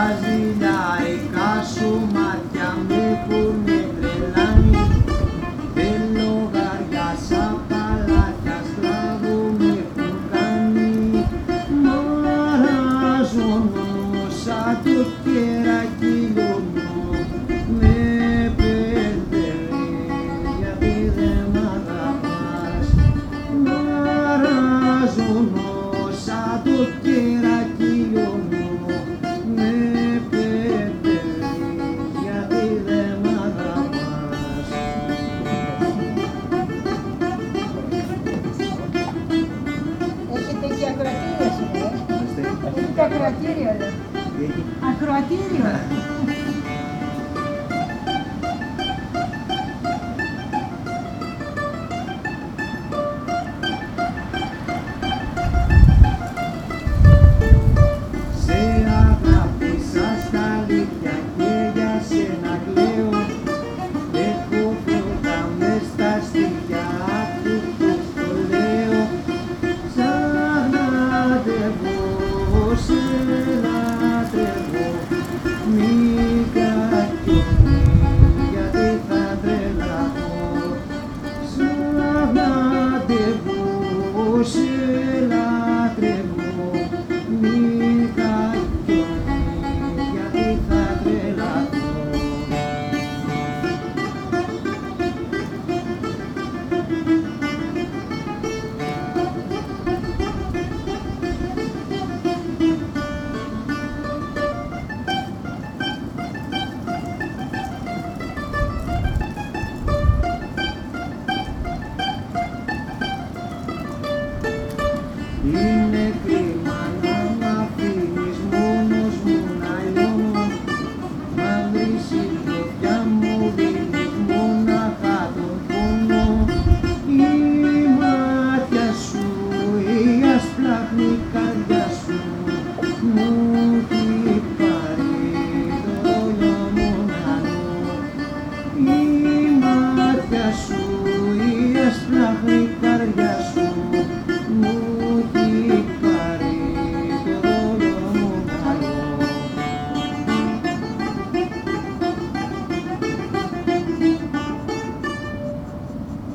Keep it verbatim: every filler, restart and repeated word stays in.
ζηλιάικα σου μάτια με έχουνε τρελάνει. Δεν λογαριάσα παλάτια σκλάβου με έχουν κάνει. Μ' σαν το κεράκι λιώνω, με μπερδεύει γιατί δεν μ' αγαπάς. Μαράζωνω σαν το κεράκι λιώνω, με μπερδεύει γιατί δεν μ' αγαπάς. Έχετε και ακροατήρια σήμερα, ε? Έχετε ακροατήριο, λέω. Ακροατήριο. Σε αγάπησα στα αλήθεια και για σένα κλαίω. Έχω φώτα μες στα στοιχεία του που το λέω. Σαν λατρεύω, σε λατρεύω, μη κακιώνει γιατί θα τρελαθώ. Σαν λατρεύω, σε λατρεύω, μη κακιώνει γιατί θα τρελαθώ. Η